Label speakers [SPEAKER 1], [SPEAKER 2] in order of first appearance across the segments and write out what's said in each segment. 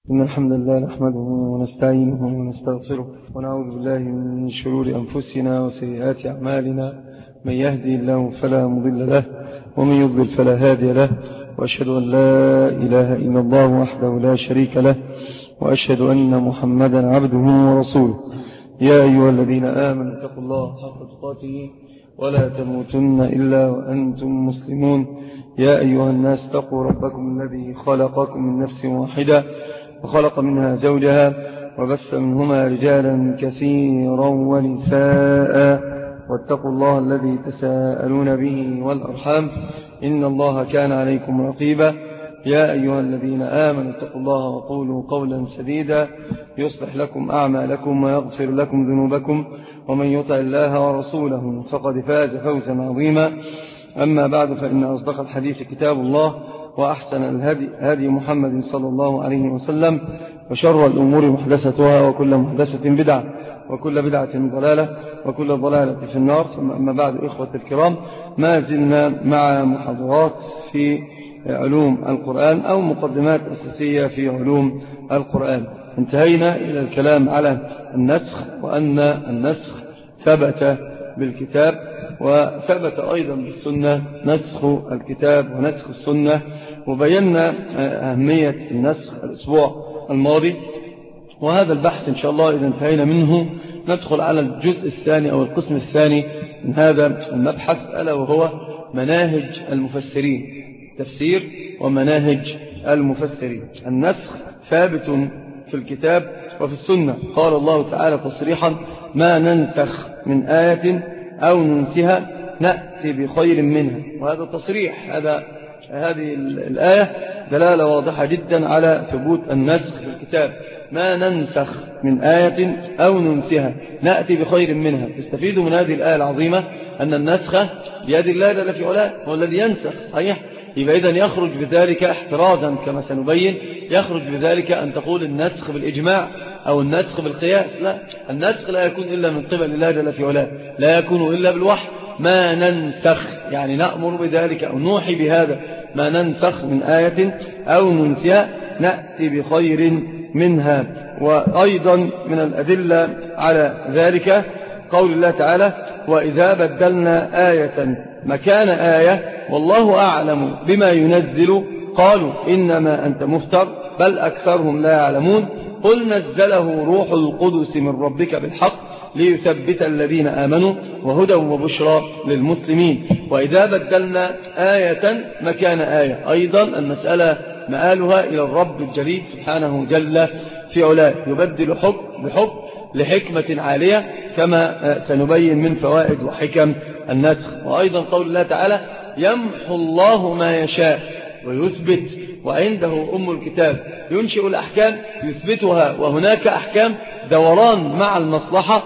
[SPEAKER 1] إن الحمد لله نحمده ونستعينه ونستغفره ونعوذ بالله من شرور أنفسنا وسيئات أعمالنا. من يهدي الله فلا مضل له ومن يضلل فلا هادي له، وأشهد أن لا إله إلا الله وحده لا شريك له، وأشهد أن محمدا عبده ورسوله. يا أيها الذين آمنوا اتقوا الله حق تقاته ولا تموتن إلا وأنتم مسلمون. يا أيها الناس اتقوا ربكم الذي خلقكم من نفس واحدة وخلق منها زوجها وبث منهما رجالا كثيرا ونساء، واتقوا الله الذي تساءلون به والأرحام إن الله كان عليكم رقيبا. يا أيها الذين آمنوا اتقوا الله وقولوا قولا سديدا يصلح لكم أعمالكم ويغفر لكم ذنوبكم، ومن يطع الله ورسوله فقد فاز فوزا عظيما. أما بعد، فإن أصدق الحديث كتاب الله، وأحسن الهدي هدي محمد صلى الله عليه وسلم، وشر الأمور محدثتها، وكل محدثة بدعة، وكل بدعة ضلالة، وكل ضلالة في النار. ثم أما بعد، إخوة الكرام، ما زلنا مع محاضرات في علوم القرآن أو مقدمات أساسية في علوم القرآن. انتهينا إلى الكلام على النسخ، وأن النسخ ثبت بالكتاب وثبت أيضا بالسنة، نسخ الكتاب ونسخ السنة، وبينا أهمية النسخ الأسبوع الماضي. وهذا البحث إن شاء الله إذا انتهينا منه ندخل على الجزء الثاني أو القسم الثاني من هذا المبحث، ألا وهو مناهج المفسرين، تفسير ومناهج المفسرين. النسخ ثابت في الكتاب وفي السنة. قال الله تعالى تصريحا: ما ننسخ من آية أو ننسها نأتي بخير منها. وهذا تصريح، هذه الآية دلالة واضحة جدا على ثبوت النسخ في الكتاب. ما ننسخ من آية أو ننسها نأتي بخير منها. تستفيد من هذه الآية العظيمة أن النسخ بيد الله جل في علاه، هو الذي ينسخ، صحيح؟ يبقى إذن يخرج بذلك احترازا كما سنبين، يخرج بذلك أن تقول النسخ بالإجماع أو النسخ بالقياس. لا، النسخ لا يكون إلا من قبل الله جل في علاه، لا يكون إلا بالوحي. ما ننسخ يعني نأمر بذلك أو نوحي بهذا. ما ننسخ من آية أو ننسها نأتي بخير منها. وأيضا من الأدلة على ذلك قول الله تعالى: وإذا بدلنا آية مكان آية والله أعلم بما ينزل قالوا إنما أنت مفتر بل أكثرهم لا يعلمون قل نزله روح القدس من ربك بالحق ليثبت الذين آمنوا وهدى وبشرى للمسلمين. وإذا بدلنا آية مكان آية، أيضا المسألة مآلها إلى الرب الجليل سبحانه جل في علاه، يبدل حكم بحكم لحكمة عالية كما سنبين من فوائد وحكم النسخ. وأيضا قول الله تعالى: يمحو الله ما يشاء ويثبت وعنده أم الكتاب. ينشئ الأحكام يثبتها، وهناك أحكام دوران مع المصلحة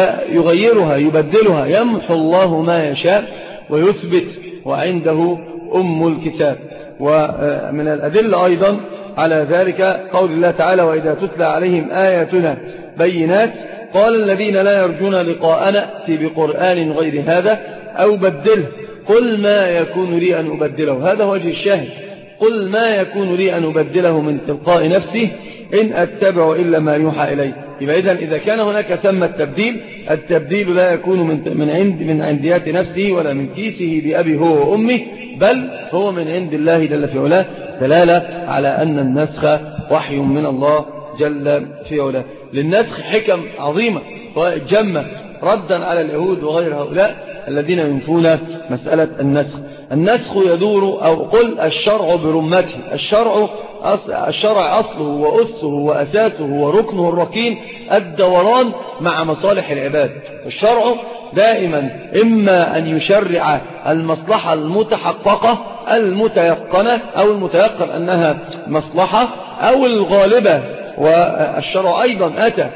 [SPEAKER 1] يغيرها يبدلها. يمحو الله ما يشاء ويثبت وعنده أم الكتاب. ومن الأدلة أيضا على ذلك قول الله تعالى: وإذا تتلى عليهم آياتنا بينات قال الذين لا يرجون لقاءنا ائت بقرآن غير هذا أو بدله قل ما يكون لي أن أبدله. هذا وجه الشاهد: قل ما يكون لي أن أبدله من تلقاء نفسي إن أتبع إلا ما يوحى إلي. يبقى إذا كان هناك ثم التبديل لا يكون من عنديات نفسه ولا من كيسه بأبي هو وأمه، بل هو من عند الله جل في علاه، دلالة على أن النسخ وحي من الله جل في علاه. للنسخ حكم عظيمة وجمة ردا على اليهود وغير هؤلاء الذين ينفون مسألة النسخ. النسخ يدور، أو قل الشرع برمته. الشرع أصله وأسه وأساسه وركنه الركين الدوران مع مصالح العباد. الشرع دائما إما أن يشرع المصلحة المتحققة المتيقنة أو المتيقن أنها مصلحة أو الغالبة. والشرع أيضا أتى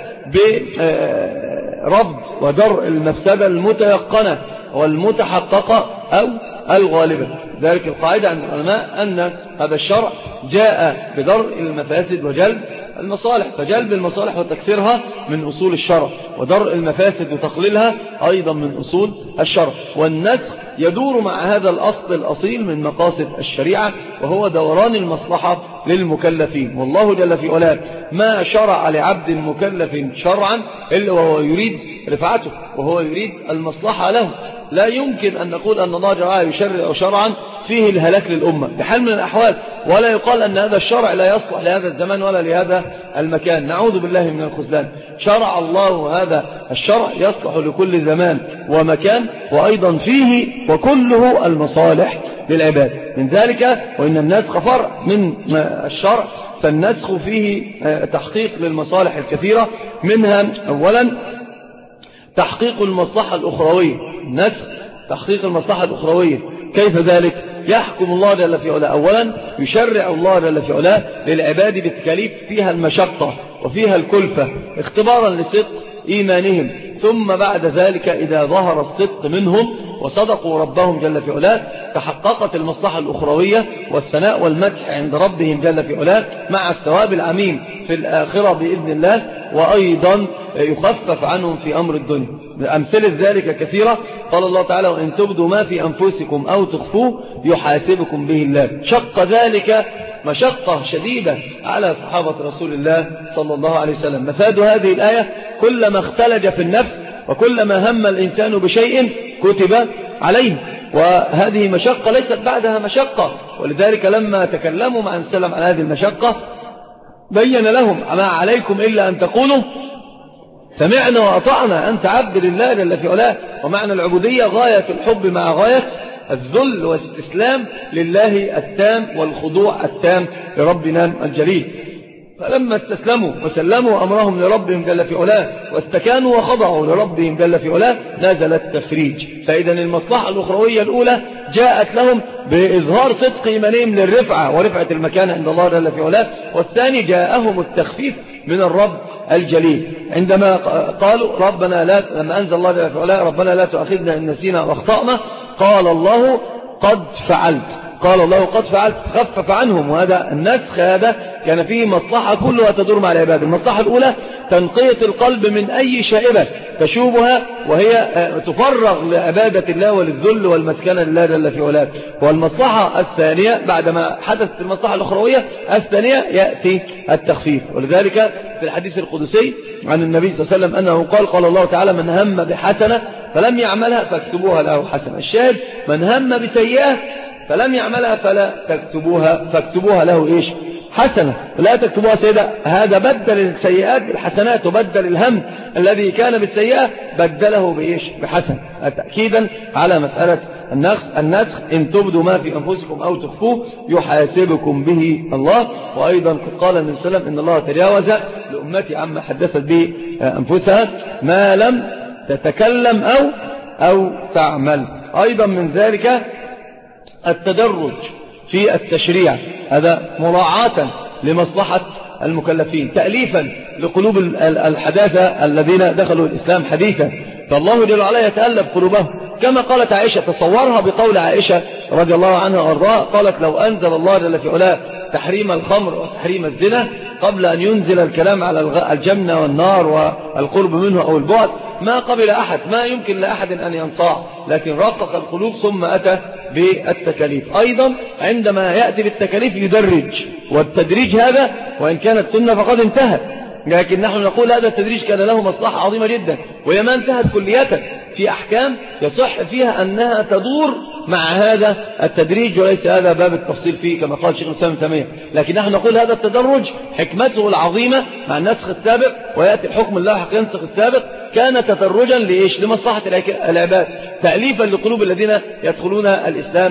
[SPEAKER 1] برفض ودرء المفسدة المتيقنة والمتحققة أو الغالبة. ذلك القاعدة عند العلماء أن هذا الشرع جاء بدرء المفاسد وجلب المصالح، فجلب المصالح وتكسيرها من أصول الشرع، ودرء المفاسد وتقليلها أيضا من أصول الشرع. والنسخ يدور مع هذا الأصل الأصيل من مقاصد الشريعة، وهو دوران المصلحة للمكلفين. والله جل في علاه ما شرع لعبد مكلف شرعا إلا وهو يريد رفعته، وهو يريد المصلحة له. لا يمكن أن نقول أن الله جل يشرع شرعا فيه الهلاك للأمة بحال من الأحوال، ولا يقال أن هذا الشرع لا يصلح لهذا الزمان ولا لهذا المكان. نعوذ بالله من الخذلان. شرع الله هذا الشرع يصلح لكل زمان ومكان، وأيضا فيه وكله المصالح للعباد. من ذلك وإن النسخ فرع من الشرع، فالنسخ فيه تحقيق للمصالح الكثيرة، منها أولا تحقيق المصلحة الأخروية. النسخ تحقيق المصلحة الأخروية. كيف ذلك؟ يحكم الله جل في علاه. أولا يشرع الله جل في علاه للعباد بالتكاليف فيها المشقة وفيها الكلفة اختبارا لصدق إيمانهم، ثم بعد ذلك إذا ظهر الصدق منهم وصدقوا ربهم جل في علاه تحققت المصلحة الأخروية والثناء والمدح عند ربهم جل في علاه مع الثواب العميم في الآخرة بإذن الله، وأيضا يخفف عنهم في أمر الدنيا. أمثلة ذلك كثيرة. قال الله تعالى: وإن تبدوا ما في أنفسكم أو تخفوه يحاسبكم به الله. شق ذلك مشقة شديدة على صحابة رسول الله صلى الله عليه وسلم. مفاد هذه الآية: كلما اختلج في النفس وكلما هم الإنسان بشيء كتب عليه، وهذه مشقة ليست بعدها مشقة. ولذلك لما تكلموا مع السلام عن هذه المشقة بين لهم: ما عليكم إلا أن تقولوا سمعنا وأطعنا، أنت عبد لله جل في علاه. ومعنى العبودية غاية الحب مع غاية الذل والاستسلام لله التام والخضوع التام لربنا الجليل. فلما استسلموا وسلموا أمرهم لربهم جل في علاه واستكانوا وخضعوا لربهم جل في علاه نزل التفريج. فإذا المصلحة الأخروية الأولى جاءت لهم بإظهار صدق إيمانهم للرفعة ورفعة المكان عند الله جل في علاه، والثاني جاءهم التخفيف من الرب الجليل عندما قالوا ربنا لا، لما أنزل الله جل في علاه ربنا لا تؤاخذنا إن نسينا واخطأنا، قال الله قد فعلت. قال الله قد فعلت، خفف عنهم. وهذا النسخ هذا كان فيه مصلحة كلها تدور مع العباد. المصلحة الأولى تنقية القلب من أي شائبة تشوبها وهي تفرغ لعبادة الله وللذل والمسكنة لله جل في علاه. والمصلحة الثانية بعدما حدثت المصلحة الأخروية الثانية يأتي التخفيف. ولذلك في الحديث القدسي عن النبي صلى الله عليه وسلم أنه قال الله تعالى: من هم بحسنة فلم يعملها فاكتبوها له حسنة. الشاهد: من هم بسيئة فلم يعملها فلا تكتبوها فاكتبوها له إيش؟ حسنة. لا تكتبوها سيئة. هذا بدل السيئات بالحسنات، وبدل الهم الذي كان بالسيئة بدله بإيش؟ بحسن. تأكيدا على مسألة النسخ: إن تبدوا ما في أنفسكم أو تخفوه يحاسبكم به الله. وأيضا قد قال النبي صلى الله عليه وسلم: إن الله تجاوز لأمتي عما حدثت به أنفسها ما لم تتكلم أو تعمل. أيضا من ذلك التدرج في التشريع، هذا مراعاة لمصلحة المكلفين، تأليفا لقلوب الحداثة الذين دخلوا الإسلام حديثا، فالله جل وعلا يتألف قلوبهم. كما قالت عائشة، تصورها بقول عائشة رضي الله عنها وارضاها، قالت: لو أنزل الله جل في علاه تحريم الخمر وتحريم الزنا قبل أن ينزل الكلام على الجنة والنار والقرب منه أو البعد ما قبل أحد، ما يمكن لأحد أن ينصاع، لكن رقق القلوب ثم أتى بالتكاليف. أيضا عندما يأتي بالتكاليف يدرج، والتدريج هذا وإن كانت سنة فقد انتهت، لكن نحن نقول هذا التدريج كان له مصلحة عظيمة جدا، وهي ما انتهت كلية في أحكام يصح فيها أنها تدور مع هذا التدريج، وليس هذا باب التفصيل فيه كما قال شيخ الإسلام ابن تيمية. لكن نحن نقول هذا التدرج حكمته العظيمة مع النسخ السابق، ويأتي الحكم اللاحق ينسخ السابق، كان تدرجا لإيش؟ لمصلحة العباد، تأليفا لقلوب الذين يدخلون الإسلام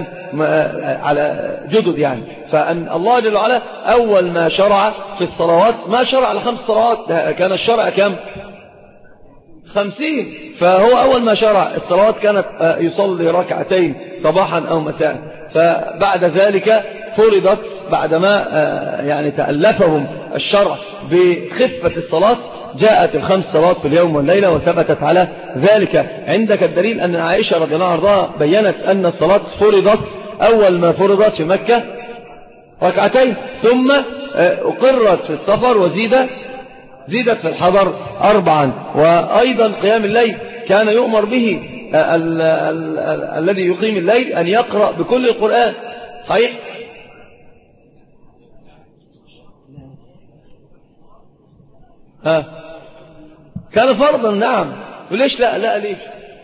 [SPEAKER 1] على جدد يعني. فأن الله جل وعلا أول ما شرع في الصلوات ما شرع ل5 صلوات، كان الشرع كم؟ 50. فهو أول ما شرع الصلوات كانت يصلي ركعتين صباحا أو مساء. فبعد ذلك فرضت بعدما يعني تألفهم الشرع بخفة الصلاة، جاءت ال5 صلوات في اليوم والليلة وثبتت على ذلك. عندك الدليل أن عائشة رضي الله عنها بيّنت أن الصلاة فرضت أول ما فرضت في مكة ركعتين، ثم أقرت في السفر زيدت في الحضر 4. وأيضا قيام الليل كان يؤمر به الذي يقيم الليل أن يقرأ بكل القرآن. صحيح؟ كان فرضا. نعم. وليش لا ليش؟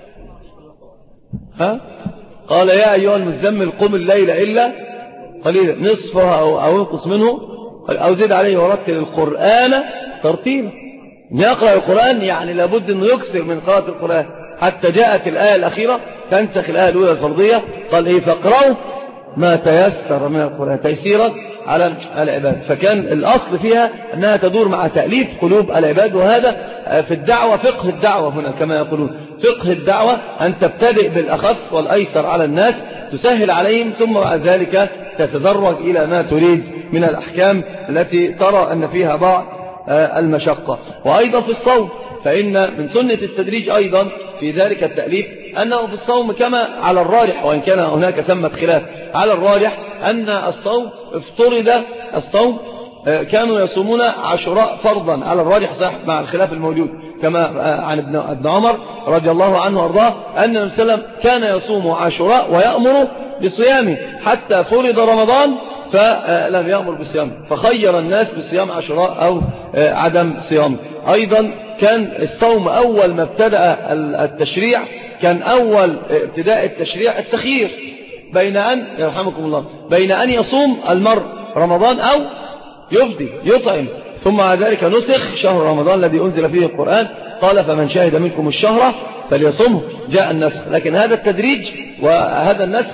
[SPEAKER 1] قال يا أيها المزمل قم الليل إلا قليلا نصفها أو انقص منه أو زد عليه ورتل القرآن ترتيلا. يقرأ القرآن يعني لابد أنه يكثر من قراءة القرآن، حتى جاءت الآية الأخيرة تنسخ الآية الأولى الفرضية. قال فاقرأوا ما تيسر من القرآن تيسيرا على العباد. فكان الأصل فيها أنها تدور مع تأليف قلوب العباد. وهذا في الدعوة فقه الدعوة هنا كما يقولون. فقه الدعوة أن تبتدئ بالأخف والأيسر على الناس، تسهل عليهم، ثم بعد ذلك تتدرج إلى ما تريد من الأحكام التي ترى أن فيها بعض المشقة. وأيضا في الصوم، فإن من سنة التدريج أيضا في ذلك التأليف أنه في الصوم كما على الراجح، وإن كان هناك ثمة خلاف، على الراجح أن الصوم افترض الصوم كانوا يصومون عاشوراء فرضا على الراجح صح مع الخلاف الموجود، كما عن ابن عمر رضي الله عنه وارضاه أن النبي صلى الله عليه وسلم كان يصوم عاشوراء ويأمر بصيامه حتى فرض رمضان فلم يأمر بصيامه، فخير الناس بصيام عاشوراء أو عدم صيامه. أيضا كان الصوم أول ما ابتدأ التشريع، كان أول ابتداء التشريع التخيير بين أن يرحمكم الله بين أن يصوم المرء رمضان أو يفدي يطعم. ثم بعد ذلك نسخ شهر رمضان الذي أنزل فيه القرآن، قال فمن شهد منكم الشهر فليصمه، جاء النسخ. لكن هذا التدريج وهذا النسخ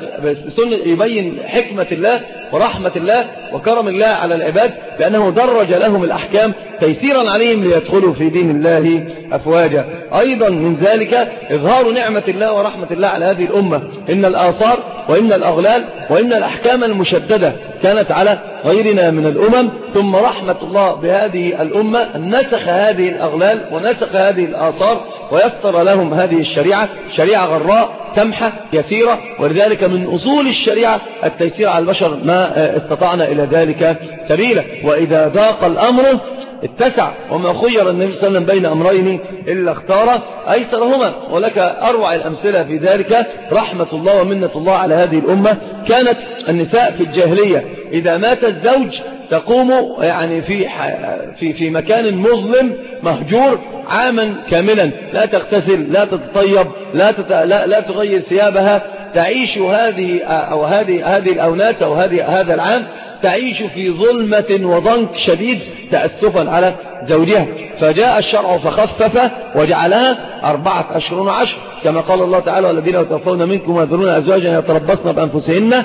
[SPEAKER 1] يبين حكمة الله ورحمة الله وكرم الله على العباد، بأنه درج لهم الأحكام تيسيرا عليهم ليدخلوا في دين الله أفواجا. أيضا من ذلك إظهار نعمة الله ورحمة الله على هذه الأمة. إن الآثار وإن الأغلال وإن الأحكام المشددة كانت على غيرنا من الأمم، ثم رحمة الله بهذه الأمة نسخ هذه الأغلال ونسخ هذه الآثار ويسر لهم هذه الشريعة، شريعة غراء سمحة يسيرة. ولذلك من أصول الشريعة التيسير على البشر ما استطعنا إلى ذلك سبيلا. وإذا ضاق الأمر اتسع، وما خير النبي صلى الله عليه وسلم بين أمرين إلا اختار أيسرهما. ولك أروع الأمثلة في ذلك رحمة الله ومنة الله على هذه الأمة. كانت النساء في الجاهلية إذا مات الزوج تقوم يعني في مكان مظلم مهجور عاما كاملا، لا تغتسل لا تتطيب لا تغير ثيابها، تعيش هذه الأونات أو هذا العام تعيش في ظلمة وضنك شديد تأسفا على زوجها. فجاء الشرع فخفف وجعلها 4 أشهر وعشر، كما قال الله تعالى والذين يتوفون منكم ويذرون أزواجا يتربصن بأنفسهن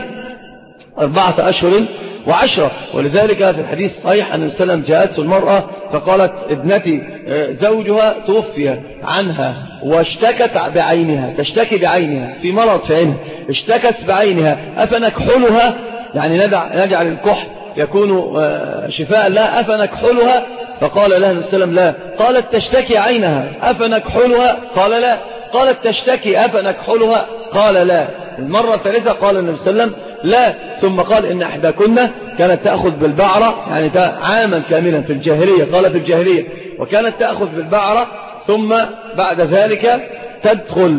[SPEAKER 1] 4 أشهر وعشرة. ولذلك في الحديث صحيح أن النبي صلى الله عليه وسلم جاءته المرأة فقالت ابنتي زوجها توفي عنها واشتكت بعينها، تشتكي بعينها في مرض في عينها، اشتكت بعينها أفنكحلها، يعني نجعل الكحل يكون شفاء لها، أفنكحلها؟ فقال لها النبي صلى الله عليه وسلم لا. قالت تشتكي عينها أفنكحلها؟ قال لا. قالت تشتكي أفنكحلها؟ قال لا. المرة الثالثة قال النبي صلى الله عليه وسلم لا. ثم قال إن إحداكن كانت تأخذ بالبعرة، يعني عاما كاملا في الجاهلية، قال في الجاهلية، وكانت تأخذ بالبعرة ثم بعد ذلك تدخل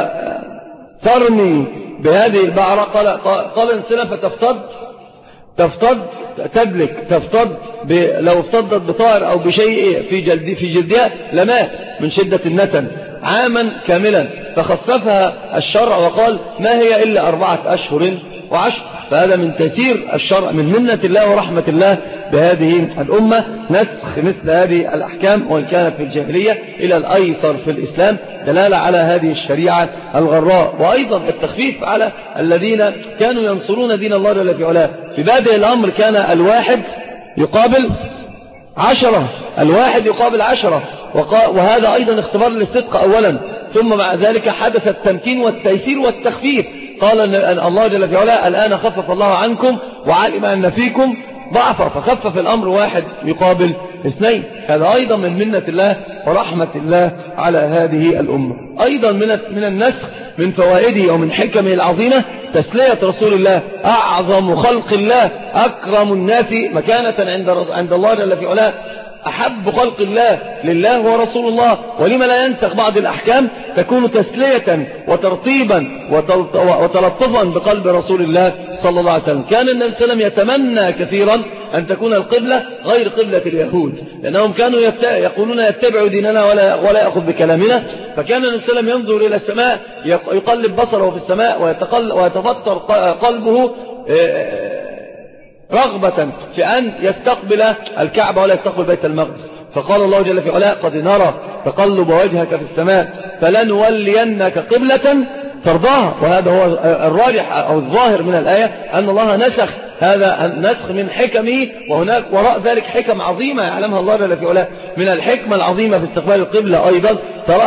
[SPEAKER 1] فترمي بهذه البعرة. قال السلام فتفتض تدلك، تفتض لو افتضت بطائر أو بشيء في جلدها لمات من شدة النتن عاما كاملا. فخففها الشرع وقال ما هي إلا 4 أشهر وعشر. فهذا من تيسير الشرع من منة الله ورحمة الله بهذه الأمة، نسخ مثل هذه الأحكام وإن كانت في الجاهلية إلى الأيسر في الإسلام، دلالة على هذه الشريعة الغراء. وأيضا التخفيف على الذين كانوا ينصرون دين الله جل في علاه. في بادئ الأمر كان الواحد يقابل 10، الواحد يقابل 10، وهذا أيضا اختبار للصدق أولا، ثم مع ذلك حدث التمكين والتيسير والتخفيف. قال الله جل في علاه الآن خفف الله عنكم وعلم أن فيكم ضعفا، فخفف الأمر 1 يقابل 2. هذا أيضا من منة الله ورحمة الله على هذه الأمة. أيضا من النسخ من فوائده ومن حكمه العظيمة تسلية رسول الله، أعظم خلق الله، أكرم الناس مكانة عند الله جل في علاه، أحب خلق الله لله ورسول الله، ولما لا ينسخ بعض الأحكام تكون تسلية وترطيبا وتلطفا بقلب رسول الله صلى الله عليه وسلم. كان النبي صلى الله عليه وسلم يتمنى كثيرا أن تكون القبلة غير قبلة اليهود، لأنهم كانوا يقولون يتبعوا ديننا ولا يأخذ بكلامنا. فكان النبي صلى الله عليه وسلم ينظر إلى السماء، يقلب بصره في السماء ويتفطر قلبه رغبة في أن يستقبل الكعبة ولا يستقبل بيت المقدس. فقال الله جل في علاه: قد نرى تقلب وجهك في السماء فلنولينك قبلة ترضاها. وهذا هو الراجح أو الظاهر من الآية، أن الله نسخ هذا النسخ من حكمه، وهناك وراء ذلك حكم عظيمة يعلمها الله جل في علاه. من الحكمة العظيمة في استقبال القبلة أيضا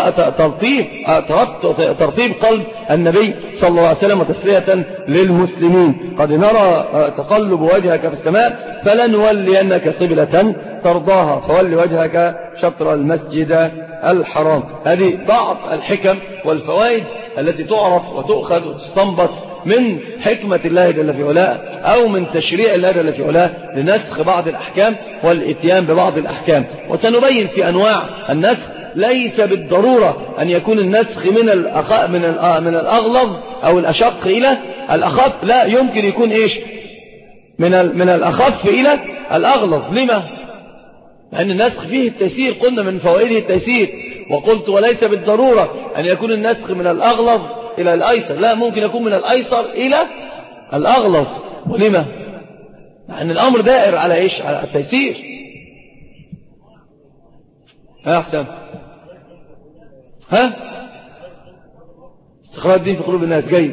[SPEAKER 1] ترطيب قلب النبي صلى الله عليه وسلم وتسلية للمسلمين. قد نرى تقلب وجهك في السماء فلنولينك قبلة ترضاها فول وجهك شطر المسجد الحرام. هذه بعض الحكم والفوائد التي تعرف وتؤخذ وتستنبط من حكمة الله جل في علاه أو من تشريع الله جل في علاه لنسخ بعض الأحكام والإتيان ببعض الأحكام. وسنبين في أنواع النسخ. ليس بالضرورة أن يكون النسخ من الأغلظ أو الأشق إلى الأخف، لا، يمكن يكون إيش من الأخف إلى الأغلظ. لما؟ لأن النسخ فيه التيسير، قلنا من فوائده التيسير. وقلت وليس بالضرورة أن يكون النسخ من الأغلظ إلى الأيسر، لا، ممكن يكون من الأيسر إلى الأغلظ. ولما؟ لأن الأمر دائر على إيش؟ على التيسير. ها حسام، ها استقرار الدين في قلوب الناس، جيد.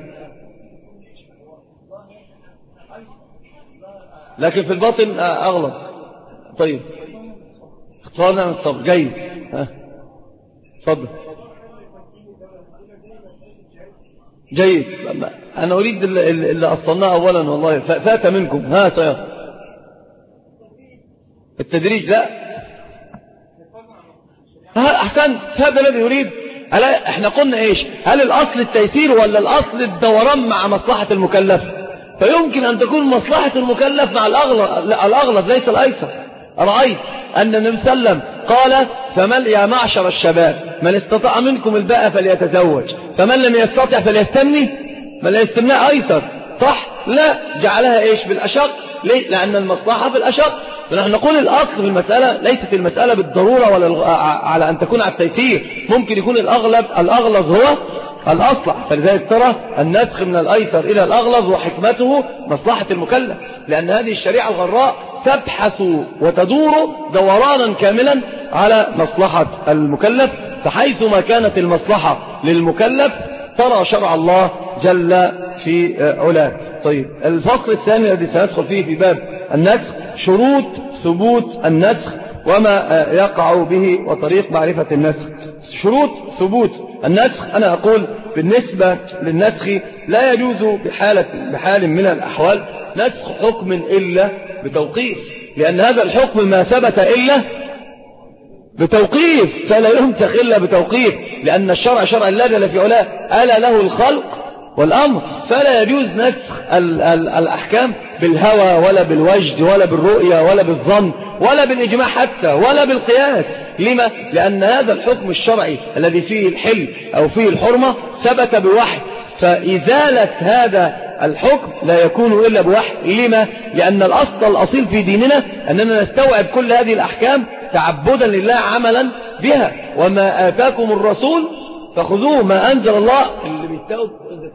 [SPEAKER 1] لكن في الباطن أغلظ. طيب، اختارنا من الصبر، جيد. تفضل. جيد. أنا أريد اللي أصلناه أولا، والله فات منكم. ها سيارة التدريج، لا أحسن، هذا الذي يريد. احنا قلنا إيش؟ هل الأصل التيسير ولا الأصل الدوران مع مصلحة المكلف؟ فيمكن أن تكون مصلحة المكلف مع الأغلظ ليس الأيسر. رأيت أن النبي صلى الله عليه وسلم قال: فمن يا معشر الشباب من استطاع منكم الباء فليتزوج، فمن لم يستطع فليستمني. من لا يستمنى أيسر، صح؟ لا، جعلها إيش؟ بالأشق. ليه؟ لأن المصلحة بالأشق. فنحن نقول الأصل في المسألة ليست المسألة بالضرورة ولا على أن تكون على التيسير، ممكن يكون الأغلظ هو الأصلح. فلذلك ترى النسخ من الأيسر إلى الأغلظ وحكمته مصلحة المكلف، لأن هذه الشريعة الغراء تبحث وتدور دورانا كاملا على مصلحة المكلف. فحيث ما كانت المصلحة للمكلف ترى شرع الله جل في علاه. طيب، الفصل الثاني الذي سندخل فيه في باب النسخ شروط ثبوت النسخ وما يقع به وطريق معرفة النسخ. شروط ثبوت النسخ، أنا أقول بالنسبة للنسخ لا يجوز بحال من الأحوال نسخ حكم إلا بتوقيف، لأن هذا الحكم ما ثبت إلا بتوقيف، فلا ينسخ إلا بتوقيف، لأن الشرع شرع الله جل في علاه ألا له الخلق والأمر. فلا يجوز نسخ الأحكام بالهوى ولا بالوجد ولا بالرؤية ولا بالظن ولا بالإجماع حتى ولا بالقياس. لما؟ لأن هذا الحكم الشرعي الذي فيه الحل أو فيه الحرمة ثبت بوحي، فإزالة هذا الحكم لا يكون إلا بوحي. لما؟ لأن الأصل في ديننا أننا نستوعب كل هذه الأحكام تعبدا لله عملا بها. وما آتاكم الرسول فخذوه، ما أنزل الله اللي بيتاوب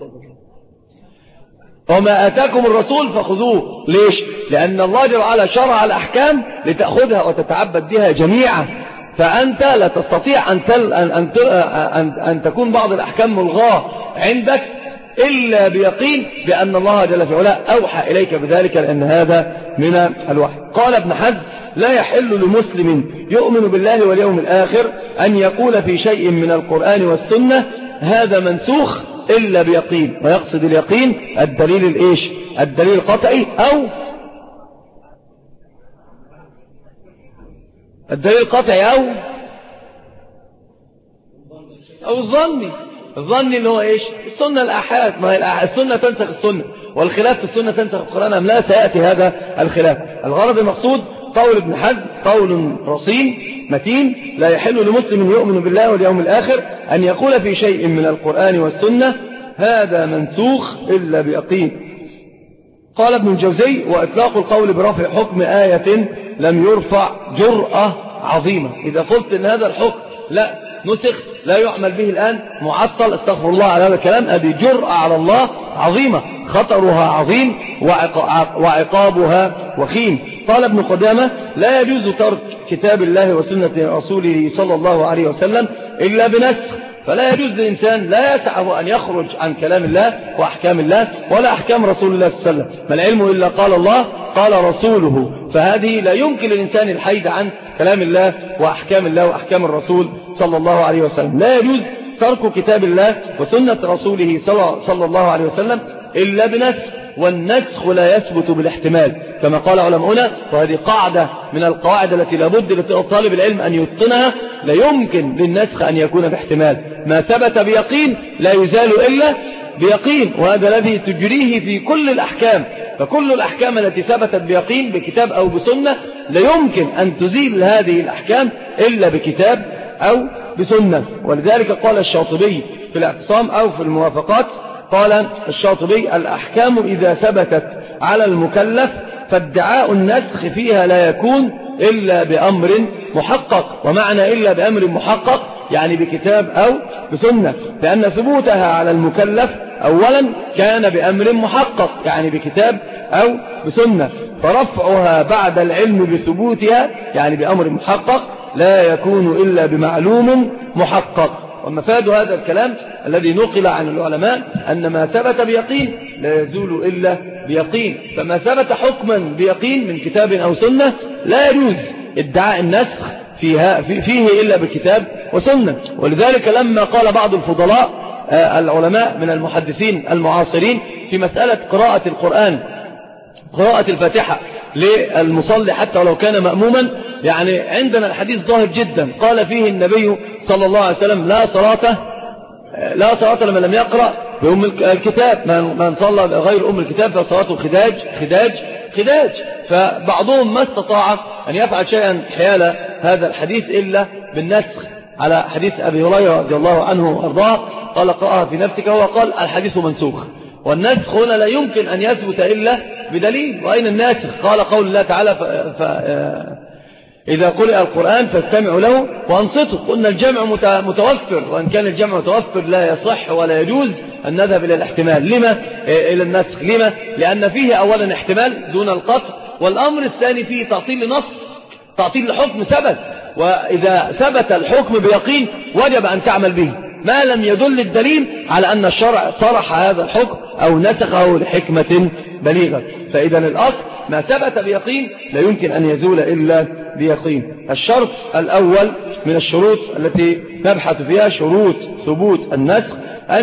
[SPEAKER 1] وما آتاكم الرسول فخذوه. ليش؟ لأن الله جل وعلا شرع الأحكام لتأخذها وتتعبد بها جميعا، فأنت لا تستطيع أن تكون بعض الأحكام ملغاة عندك إلا بيقين بأن الله جل في علاه أوحى إليك بذلك، لأن هذا من الوحي. قال ابن حزم: لا يحل لمسلم يؤمن بالله واليوم الآخر أن يقول في شيء من القرآن والسنة هذا منسوخ إلا بيقين. ويقصد اليقين الدليل الإيش؟ الدليل القطعي أو الدليل القطعي أو الظني. الظني اللي هو إيش؟ السنة الأحاد. ما هي السنة تنسخ السنة، والخلاف في السنة تنسخ القرآن أم لا؟ سيأتي هذا الخلاف. الغرض المقصود وقول ابن حزم قول رصين متين، لا يحل لمسلم يؤمن بالله واليوم الآخر أن يقول في شيء من القرآن والسنة هذا منسوخ إلا بيقين. قال ابن الجوزي: وإطلاق القول برفع حكم آية لم يرفع جرأة عظيمة. إذا قلت إن هذا الحكم لا نسخ لا يعمل به الآن معطل، استغفر الله على هذا الكلام، هذه جرأة على الله عظيمة، خطرها عظيم وعقابها وخيم. قال ابن قدامة: لا يجوز ترك كتاب الله وسنة رسوله صلى الله عليه وسلم إلا بنسخ، فلا يجوز للإنسان لا يسعه أن يخرج عن كلام الله وأحكام الله ولا أحكام رسول الله صلى الله عليه وسلم. ما العلم إلا قال الله قال رسوله، فهذه لا يمكن للإنسان الحيد عن كلام الله وأحكام الله وأحكام الرسول صلى الله عليه وسلم. لا يجوز ترك كتاب الله وسنة رسوله صلى الله عليه وسلم إلا بنسخ، والنسخ لا يثبت بالاحتمال كما قال علماؤنا، وهذه قاعدة من القواعد التي لابد لطالب العلم أن يتقنها. لا يمكن للنسخ أن يكون باحتمال، ما ثبت بيقين لا يزال إلا بيقين، وهذا الذي تجريه في كل الأحكام. فكل الأحكام التي ثبتت بيقين بكتاب أو بسنة لا يمكن أن تزيل هذه الأحكام إلا بكتاب أو بسنة. ولذلك قال الشاطبي في الاعتصام أو في الموافقات، قال الشاطبي: الأحكام إذا ثبتت على المكلف فادعاء النسخ فيها لا يكون إلا بأمر محقق. ومعنى إلا بأمر محقق يعني بكتاب أو بسنة، لأن ثبوتها على المكلف أولا كان بأمر محقق يعني بكتاب أو بسنة، فرفعها بعد العلم بثبوتها يعني بأمر محقق لا يكون إلا بمعلوم محقق. ومفاد هذا الكلام الذي نقل عن العلماء أن ما ثبت بيقين لا يزول إلا بيقين، فما ثبت حكما بيقين من كتاب أو سنة لا يجوز ادعاء النسخ فيه إلا بكتاب وسنة. ولذلك لما قال بعض الفضلاء العلماء من المحدثين المعاصرين في مسألة قراءة القرآن، قراءة الفاتحة للمصلي حتى ولو كان مأموما، يعني عندنا الحديث ظاهر جدا قال فيه النبي صلى الله عليه وسلم: لا صلاة لمن لم يقرأ بأم الكتاب، من صلى غير أم الكتاب فصلاته خداج. فبعضهم ما استطاع أن يفعل شيئا حيال هذا الحديث إلا بالنسخ على حديث أبي هريرة رضي الله عنه وأرضاه قال: قرأها في نفسك، وهو قال الحديث منسوخ. والنسخ هنا لا يمكن أن يثبت إلا بدليل. وأين الناسخ؟ قال قول الله تعالى: إذا قرئ القرآن فاستمعوا له وانصتوا. قلنا الجمع متوفر، وإن كان الجمع متوفر لا يصح ولا يجوز أن نذهب إلى الاحتمال. لما إلى النسخ؟ لما؟ لأن فيه أولا احتمال دون القطع، والأمر الثاني فيه تعطيل لنص، تعطيل لحكم ثبت، وإذا ثبت الحكم بيقين وجب أن تعمل به ما لم يدل الدليل على أن الشرع صرح هذا الحكم أو نسخه لحكمة بليغة. فإذا الأصل ما ثبت بيقين لا يمكن أن يزول إلا بيقين. الشرط الأول من الشروط التي نبحث فيها شروط ثبوت النسخ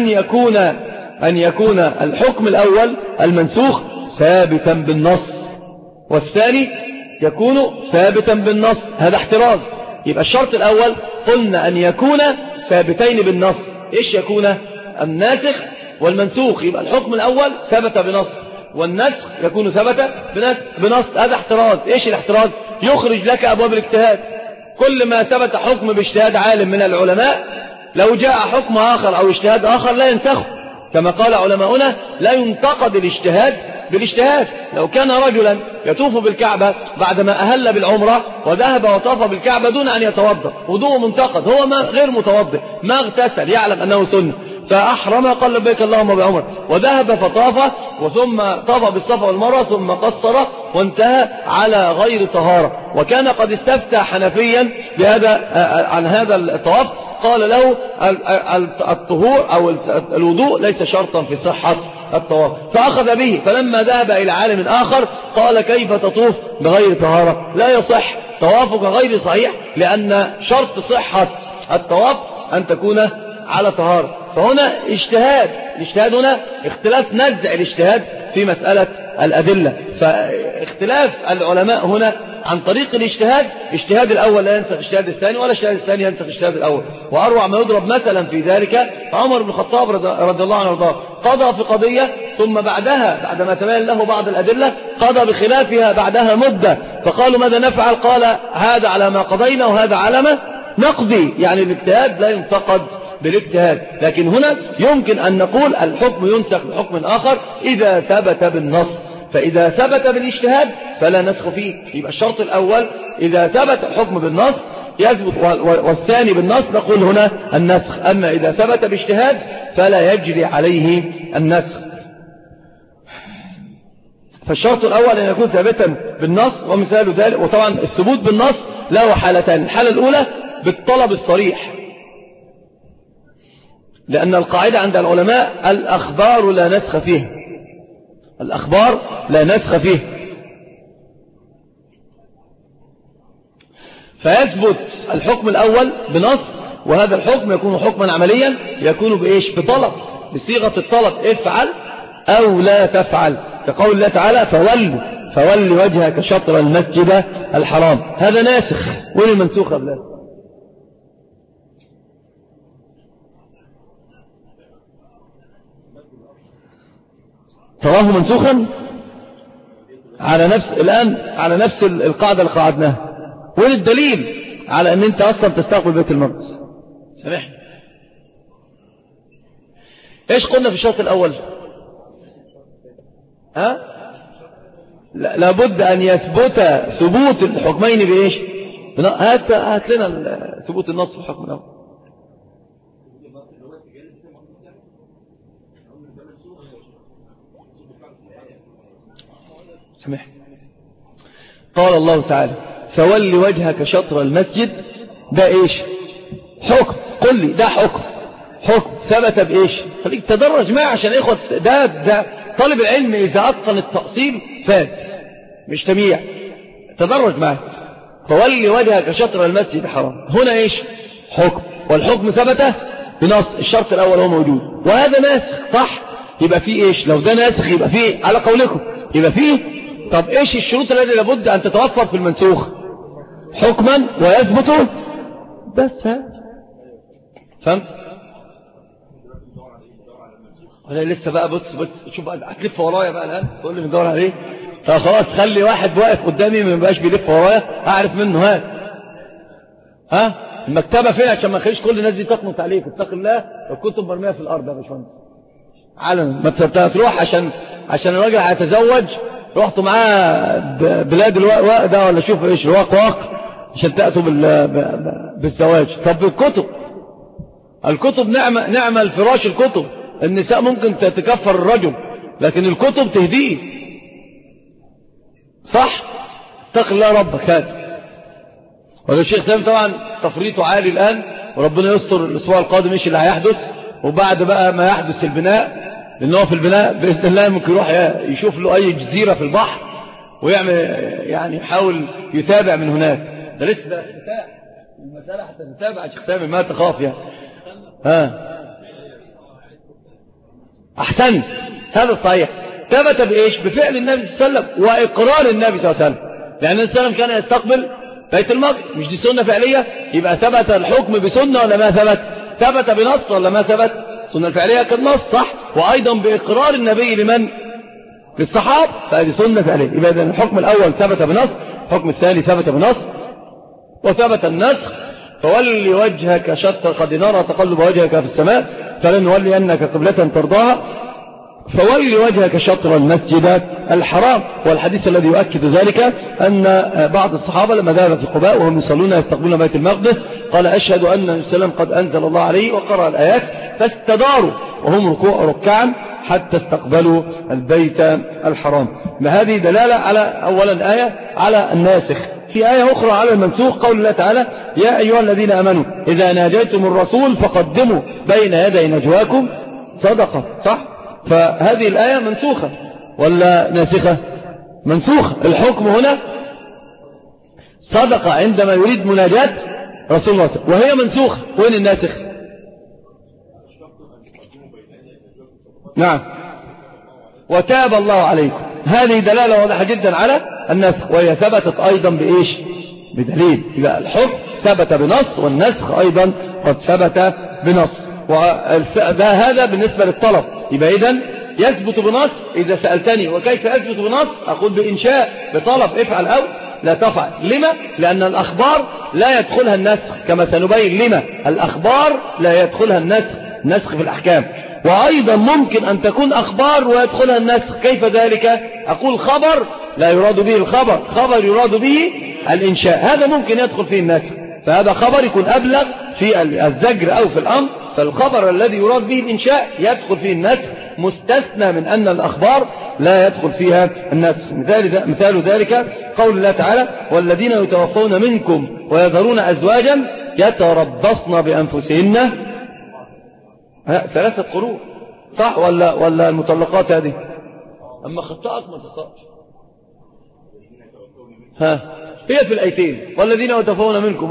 [SPEAKER 1] أن يكون الحكم الأول المنسوخ ثابتا بالنص، والثاني يكون ثابتا بالنص. هذا احتراز. يبقى الشرط الأول قلنا أن يكون ثابتين بالنص. إيش يكون؟ الناسخ والمنسوخ. يبقى الحكم الأول ثبت بنص، والنسخ يكون ثبت بنص. هذا احتراز. إيش الاحتراز؟ يخرج لك أبواب الاجتهاد. كل ما ثبت حكم باجتهاد عالم من العلماء لو جاء حكم آخر أو اجتهاد آخر لا ينسخه، كما قال علماؤنا: لا ينتقد الاجتهاد بالاجتهاد. لو كان رجلا يطوف بالكعبة بعدما أهل بالعمرة وذهب وطاف بالكعبة دون أن يتوضأ، وضوء منتقد، هو ما غير متوضئ، ما اغتسل، يعلم أنه سنة، فأحرم قال لبيك اللهم بعمرة، وذهب فطاف وثم طاف بالصفا والمروة ثم قصر وانتهى على غير طهارة، وكان قد استفتى حنفيا بهذا عن هذا الطواف، قال له الطهور أو الوضوء ليس شرطا في صحة الطواف، فأخذ به. فلما ذهب إلى عالم آخر قال: كيف تطوف بغير طهارة؟ لا يصح طوافك، غير صحيح، لأن شرط صحة الطواف أن تكون على طهارة. فهنا اجتهاد. الاجتهاد هنا اختلاف نزع الاجتهاد في مسألة الأدلة، فاختلاف العلماء هنا عن طريق الاجتهاد. اجتهاد الأول لا ينسخ اجتهاد الثاني، ولا اجتهاد الثاني ينسخ اجتهاد الأول. وأروع ما يضرب مثلا في ذلك عمر بن الخطاب رضي الله عنه وارضاه، قضى في قضية ثم بعدما تبين له بعض الأدلة قضى بخلافها بعدها مدة، فقالوا ماذا نفعل؟ قال هذا على ما قضينا وهذا على ما نقضي. يعني الاجتهاد لا ينتقد بالاجتهاد، لكن هنا يمكن أن نقول الحكم ينسخ بحكم آخر إذا ثبت بالنص، فإذا ثبت بالاجتهاد فلا نسخ فيه. يبقى الشرط الأول إذا ثبت الحكم بالنص يثبت، والثاني بالنص نقول هنا النسخ. أما إذا ثبت باجتهاد فلا يجري عليه النسخ. فالشرط الأول أن يكون ثابتا بالنص، ومثال ذلك، وطبعا الثبوت بالنص له حالتان. الحالة الأولى بالطلب الصريح، لأن القاعدة عند العلماء الأخبار لا نسخ فيه، الأخبار لا نسخ فيه. فيثبت الحكم الأول بنص، وهذا الحكم يكون حكما عمليا، يكون بإيش؟ بطلب، بصيغة الطلب، افعل أو لا تفعل، كقول الله تعالى فول وجهك شطر المسجد الحرام. هذا ناسخ. وين المنسوخ قبله؟ تراه منسوخا على نفس القاعدة اللي قاعدناها. وين الدليل على ان انت اصلا تستقبل بيت المقدس؟ سامحني، ايش قلنا في الشرط الاول؟ لابد ان يثبت ثبوت الحكمين بايش؟ هات لنا ثبوت النص في الحكم الاول. سامحني، قال الله تعالى فول وجهك شطر المسجد. ده ايش؟ حكم. قل لي ده حكم ثبت بايش؟ خليك تدرج معي عشان اخوة ده طالب العلم اذا اتقن التأصيل فاز مش تميع. تدرج معي. فول وجهك شطر المسجد الحرام، هنا ايش؟ حكم، والحكم ثبت بنص. الشرط الاول هو موجود، وهذا ناسخ صح؟ يبقى فيه ايش؟ لو ده ناسخ يبقى فيه على قولكم يبقى فيه. طب ايش الشروط التي لابد ان تتوفر في المنسوخ؟ حكما ويثبت بس. فهمت؟ انا لسه بقى بص شوف بقى هتلف ورايا بقى الان تقول لي بندور عليه. طب خلاص خلي واحد واقف قدامي ما يبقاش بيلف ورايا اعرف منه. المكتبه فين عشان ما نخليش كل الناس دي تقنط عليك. اتق الله، الكتب مرميه في الارض يا باشمهندس علنا. ما تروح عشان الراجل هيتزوج رحتوا معاه بلاد الواق ده ولا شوف ايش الواق عشان تأتوا بالزواج. طب الكتب نعمة الفراش. الكتب النساء ممكن تتكفر الرجل، لكن الكتب تهديه صح. اتق الله ربك. هذا وهذا الشيخ سامي طبعا تفريطه عالي الآن، وربنا يستر الأسبوع القادم ايش اللي هيحدث. وبعد بقى ما يحدث البناء، لأنه في البناء بإذن الله ممكن يروح يشوف له أي جزيرة في البحر ويعمل يعني يحاول يتابع من هناك. ده لسه ده المسألة حتى تتابع شيخ سامي ما تخاف يعني. أحسنت، هذا الصحيح. ثبت بإيش؟ بفعل النبي صلى الله عليه وسلم وإقرار النبي صلى الله عليه وسلم، لأن النبي صلى الله عليه وسلم كان يستقبل بيت المقدس. مش دي سنة فعلية؟ يبقى ثبت الحكم بسنة ولا ما ثبت؟ ثبت بنص ولا ما ثبت؟ السنة الفعلية كالنص صح، وأيضا بإقرار النبي لمن؟ للصحابة، فهذه سنة فعلية. يبقى إذن الحكم الأول ثبت بنص، الحكم الثاني ثبت بنص وثبت النسخ. فولي وجهك شطر قد نرى تقلب وجهك في السماء فلنولي أنك قبلة ترضاها. فولي وجهك شطر المسجد الحرام. والحديث الذي يؤكد ذلك أن بعض الصحابة لما ذهب في قباء وهم يصلون يستقبلون بيت المقدس قال أشهد أن النبي صلى الله عليه وسلم قد أنزل الله عليه وقرأ الآيات فاستداروا وهم ركعا حتى استقبلوا البيت الحرام. ما هذه دلالة على أولا آية على الناسخ. في آية أخرى على المنسوخ قول الله تعالى يا أيها الذين آمنوا إذا ناجيتم الرسول فقدموا بين يدي نجواكم صدقة صح. فهذه الآية منسوخة ولا ناسخة؟ منسوخة. الحكم هنا صدقة عندما يريد مناجاة رسول الله وهي منسوخة. وين الناسخ؟ نعم وتاب الله عليكم. هذه دلالة واضحة جدا على النسخ، وهي ثبتت أيضا بإيش؟ بدليل. يبقى الحكم ثبت بنص والنسخ أيضا قد ثبت بنص. هذا بالنسبة للطلب. يبقى إذن يثبت بنص. إذا سألتني وكيف يثبت بنص أقول بإنشاء، بطلب افعل أو لا تفعل. لما؟ لأن الأخبار لا يدخلها النسخ، كما سنبين لما الأخبار لا يدخلها النسخ في الأحكام. وأيضا ممكن أن تكون أخبار ويدخلها النسخ. كيف ذلك؟ أقول خبر لا يراد به الخبر، خبر يراد به الإنشاء، هذا ممكن يدخل فيه النسخ، فهذا خبر يكون أبلغ في الزجر أو في الأمر. فالخبر الذي يراد به الإنشاء يدخل فيه النسخ، مستثنى من أن الأخبار لا يدخل فيها النسخ. مثال ذلك قول الله تعالى: والذين يتوفون منكم ويذرون أزواجا يتربصن بأنفسهن 3 قروء، صح ولا المطلقات هذه؟ أما خطأت ما تخطأش، هي في الآيتين: والذين يتوفون منكم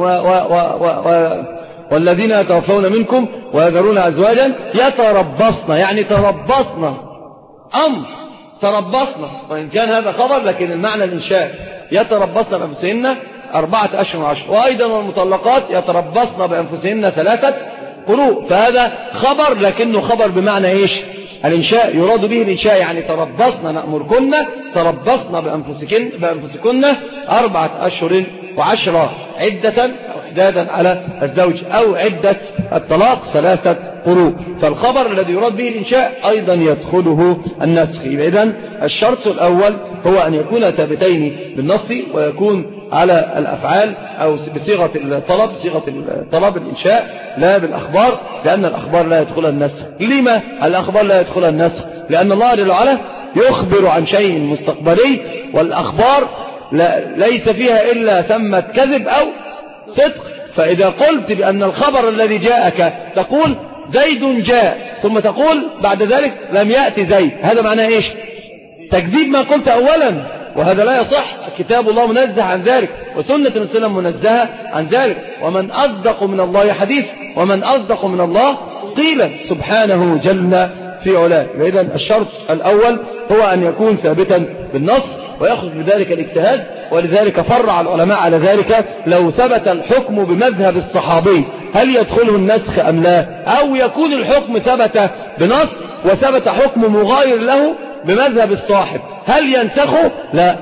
[SPEAKER 1] والذين يتوفون منكم ويذرون أزواجا يتربصن، يعني تربصن أمر، تربصن، وإن كان هذا خبر لكن المعنى الإنشاء. يتربصن بأنفسهن 4 أشهر و10. وأيضا المطلقات يتربصن بأنفسهن 3 قروء، فهذا خبر لكنه خبر بمعنى إيش؟ الإنشاء، يراد به الإنشاء، يعني تربصن نأمركن تربصن بأنفسكن 4 أشهر و10 عدة أو إحدادا على الزوج، أو عدة الطلاق 3 قروء. فالخبر الذي يراد به الإنشاء أيضا يدخله النسخ. إذن الشرط الأول هو أن يكون ثابتين بالنص، ويكون على الأفعال أو بصيغة الطلب، صيغة الطلب الإنشاء، لا بالأخبار، لأن الأخبار لا يدخلها النسخ. لما الأخبار لا يدخلها النسخ؟ لأن الله جل وعلا يخبر عن شيء مستقبلي، والأخبار ليس فيها إلا ثمة كذب أو صدق. فإذا قلت بأن الخبر الذي جاءك تقول زيد جاء، ثم تقول بعد ذلك لم يأتي زيد، هذا معناه إيش؟ تكذيب ما قلت أولا، وهذا لا يصح. كتاب الله منزه عن ذلك، وسنة الإسلام منزهة عن ذلك. ومن أصدق من الله حديث، ومن أصدق من الله قيلا، سبحانه جل في علاه. إذن الشرط الأول هو أن يكون ثابتا بالنص، ويخرج بذلك الاجتهاد. ولذلك فرع العلماء على ذلك: لو ثبت الحكم بمذهب الصحابي هل يدخله النسخ أم لا؟ أو يكون الحكم ثبت بنص وثبت حكم مغاير له بمذهب الصاحب، هل ينسخه؟ لا.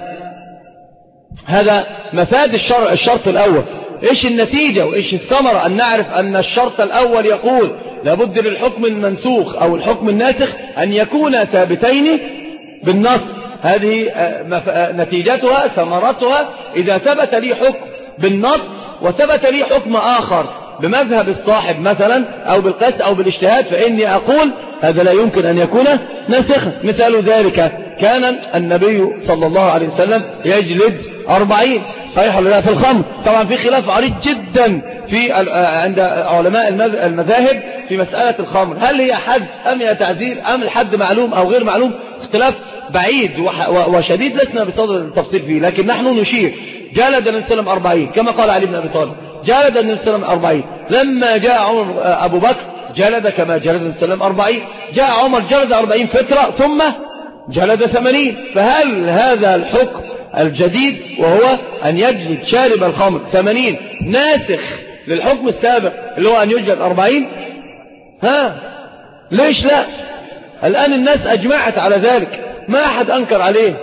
[SPEAKER 1] هذا مفاد الشرط الأول. إيش النتيجة وإيش الثمرة؟ أن نعرف أن الشرط الأول يقول لابد للحكم المنسوخ أو الحكم الناسخ أن يكون ثابتين بالنص. هذه نتيجتها ثمرتها إذا ثبت لي حكم بالنص وثبت لي حكم آخر بمذهب الصاحب مثلا أو بالقياس أو بالاجتهاد، فإني أقول هذا لا يمكن أن يكون ناسخا. مثال ذلك: كان النبي صلى الله عليه وسلم يجلد 40، صحيح ولا لا؟ في الخمر طبعا في خلاف عريض جدا عند علماء المذاهب في مسألة الخمر، هل هي حد أم هي تعزير أم الحد معلوم أو غير معلوم؟ اختلاف بعيد وشديد لسنا بصدد التفصيل فيه، لكن نحن نشير: جلد النبي صلى الله عليه وسلم 40 كما قال علي بن أبي طالب، جلد النبي صلى الله عليه وسلم 40. لما جاء أبو بكر جلد كما جلد النبي صلى الله عليه وسلم 40. جاء عمر جلد 40 فترة ثم جلد 80. فهل هذا الحكم الجديد وهو أن يجلد شارب الخمر 80 ناسخ للحكم السابق اللي هو أن يجلد 40؟ ليش لا؟ الآن الناس أجمعت على ذلك، ما أحد أنكر عليه.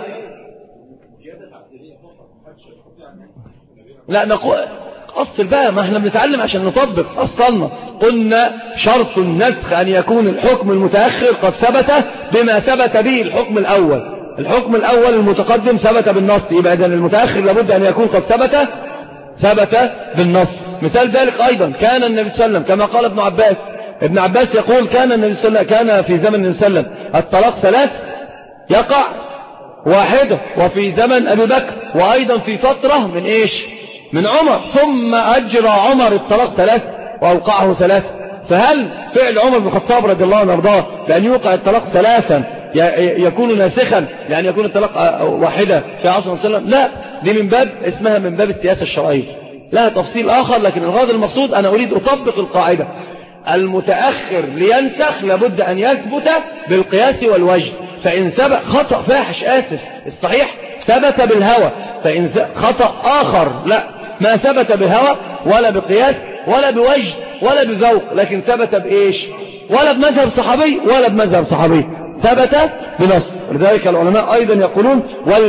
[SPEAKER 1] لا نقول أصل بقى، ما احنا بنتعلم عشان نطبق. أصلنا قلنا شرط النسخ أن يكون الحكم المتأخر قد ثبت بما ثبت به الحكم الأول. الحكم الأول المتقدم ثبت بالنص، يبقى إذن المتأخر لابد أن يكون قد ثبت بالنص. مثال ذلك أيضا كان النبي صلى الله عليه وسلم كما قال ابن عباس يقول: كان النبي صلى الله عليه وسلم كان في زمن النبي صلى الله عليه وسلم الطلاق 3 يقع 1، وفي زمن أبي بكر، وأيضا في فترة من إيش؟ من عمر، ثم أجرى عمر الطلاق 3 وأوقعه 3. فهل فعل عمر بن الخطاب رضي الله عنه وارضاه بأن يوقع الطلاق 3 يكون ناسخا يعني يكون الطلاق 1 في عصر صلى الله عليه وسلم؟ لا، دي اسمها من باب السياسة الشرعية، لها تفصيل آخر، لكن الغرض المقصود أنا أريد أطبق القاعدة: المتأخر لينسخ لابد أن يثبت بالقياس والوجه. فإن ثبت خطأ فاحش، آسف، الصحيح ثبت بالهوى، فإن خطأ آخر لا، ما ثبت بهوى ولا بقياس ولا بوجه ولا بذوق، لكن ثبت بإيش؟ ولا بمذهب صحابي ولا بمذهب صحابي، ثبت بنص. لذلك العلماء أيضا يقولون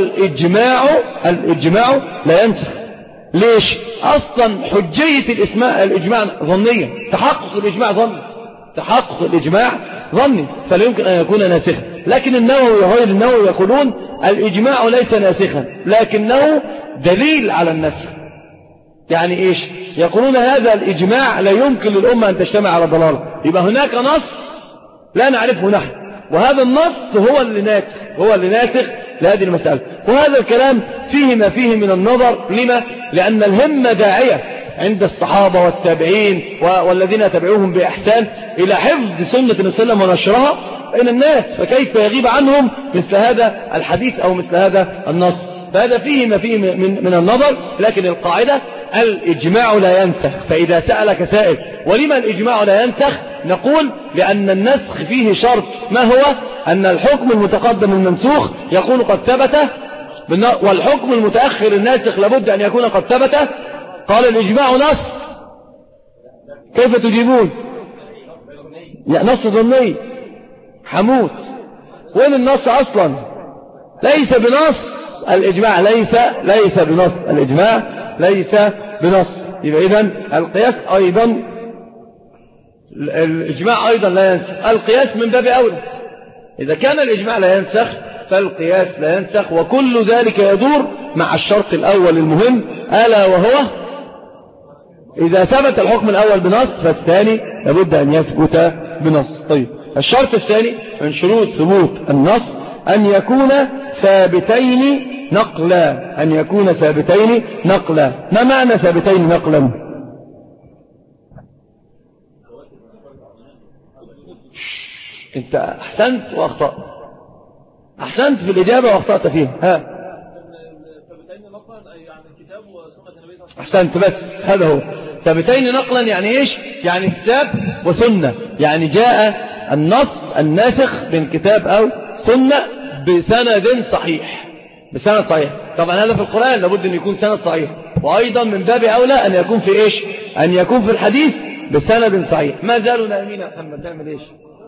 [SPEAKER 1] الإجماع لا ينسخ. ليش؟ أصلا حجية الإجماع ظنية، تحقق الإجماع ظني، فلا يمكن أن يكون ناسخا. لكن النووي وغير النووي يقولون الإجماع ليس ناسخا لكنه دليل على النسخ. يعني إيش؟ يقولون هذا الإجماع لا يمكن للأمة أن تجتمع على ضلالة، يبقى هناك نص لا نعرفه نحن، وهذا النص هو اللي ناسخ لهذه المسألة. وهذا الكلام فيه ما فيه من النظر. لما؟ لأن الهمة داعية عند الصحابة والتابعين والذين تبعوهم بإحسان إلى حفظ سنة النبي صلى الله عليه وسلم ونشرها بين الناس، فكيف يغيب عنهم مثل هذا الحديث أو مثل هذا النص؟ فهذا فيه ما فيه من النظر. لكن القاعدة الإجماع لا ينسخ. فإذا سألك سائل ولما الإجماع لا ينسخ؟ نقول لأن النسخ فيه شرط، ما هو؟ أن الحكم المتقدم المنسوخ يكون قد ثبت، والحكم المتأخر الناسخ لابد أن يكون قد ثبت. قال الإجماع نص، كيف تجيبون؟ نص ظني حموت. وين النص أصلا؟ ليس بنص الإجماع، ليس بنص الإجماع، ليس بنص. يبقى إذن القياس أيضا، الإجماع أيضا لا ينسخ. القياس من باب أولى، إذا كان الإجماع لا ينسخ فالقياس لا ينسخ. وكل ذلك يدور مع الشرط الأول المهم، ألا وهو إذا ثبت الحكم الأول بنص فالثاني لابد أن يثبت بنص. طيب، الشرط الثاني من شروط ثبوت النص أن يكون ثابتين نقلا. ما معنى ثابتين نقلا؟ انت احسنت واخطأت، احسنت في الإجابة واخطأت فيها. احسنت، بس هذا هو ثابتين نقلا. يعني ايش؟ يعني كتاب وسنة، يعني جاء النص الناسخ من كتاب او سنة بسند صحيح. طبعا هذا في القرآن لابد أن يكون سند صحيح، وأيضا من باب أولى أن يكون في إيش؟ أن يكون في الحديث بسند صحيح. ما زالوا نائمين يا محمد، نعمل إيش؟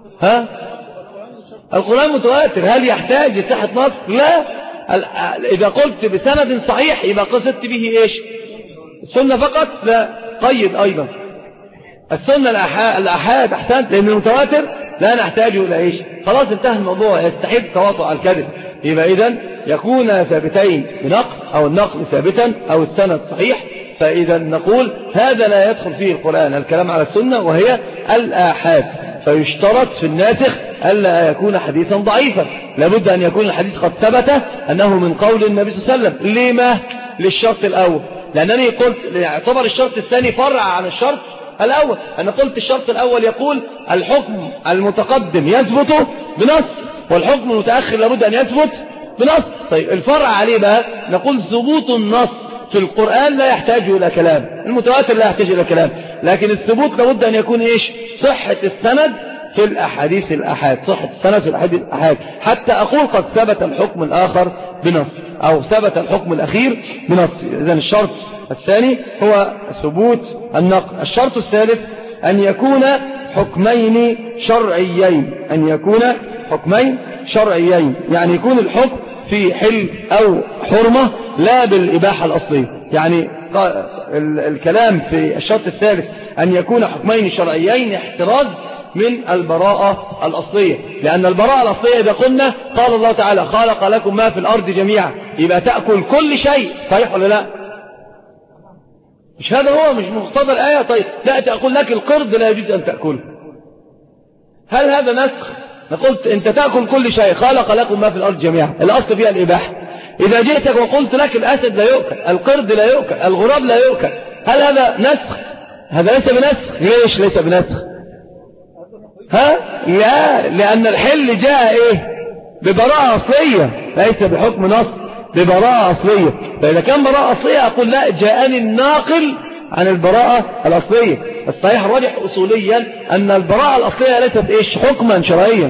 [SPEAKER 1] القرآن متواتر، هل يحتاج لصحة نص؟ لا. إذا قلت بسند صحيح يبقى قصدت به إيش؟ السنة فقط؟ لا، قيد أيضا السنة الأحاد. أحسنت، لأن المتواتر لا نحتاج إلى إيش؟ خلاص انتهى الموضوع، يستحيل التواطؤ على الكذب. يبقى إذن يكون ثابتين بنقل، أو النقل ثابتا أو السند صحيح. فإذا نقول هذا لا يدخل فيه القرآن، الكلام على السنة وهي الآحاد. فيشترط في الناسخ ألا يكون حديثا ضعيفا، لابد أن يكون الحديث قد ثبت أنه من قول النبي صلى الله عليه وسلم. لما؟ للشرط الأول، لأنني قلت يعتبر الشرط الثاني فرع عن الشرط الأول. أنا قلت الشرط الأول يقول الحكم المتقدم يثبت بنص، والحكم المتأخر لابد أن يثبت بنص. طيب الفرع عليه بقى نقول ثبوت النص في القرآن لا يحتاج إلى كلام، المتواتر لا يحتاج إلى كلام، لكن الثبوت لابد أن يكون إيش؟ صحة السند في الأحاديث الأحاد، صحة السند في الأحاديث الأحاد، حتى أقول قد ثبت الحكم الآخر بنص، أو ثبت الحكم الأخير بنص. إذن الشرط الثاني هو ثبوت النقل. الشرط الثالث أن يكون حكمين شرعيين، يعني يكون الحكم في حل أو حرمة لا بالإباحة الأصلية. يعني الكلام في الشرط الثالث أن يكون حكمين شرعيين احتراز من البراءة الأصلية، لأن البراءة الأصلية إذا قلنا قال الله تعالى خلق لكم ما في الأرض جميعا، يبقى تأكل كل شيء، صحيح ولا لا؟ مش هذا هو، مش مقتضى الآية. طيب لا، تأكل لك القرد لا يجوز أن تأكله، هل هذا نسخ؟ قلت أنت تأكل كل شيء، خلق لكم ما في الأرض جميعا، الأصل فيها الإباحة. إذا جئتك وقلت لك الأسد لا يؤكل، القرد لا يؤكل، الغراب لا يؤكل، هل هذا نسخ؟ هذا ليس بنسخ. ليش ليس بنسخ؟ لا، لأن الحل جاء إيه؟ ببراءة أصلية، ليس بحكم نص، ببراءة أصلية. فإذا كان براءة أصلية أقول لا، جاءني الناقل عن البراءة الأصلية. الصحيح الراجح أصوليا أن البراءة الأصلية ليست إيش؟ حكما شرعيا.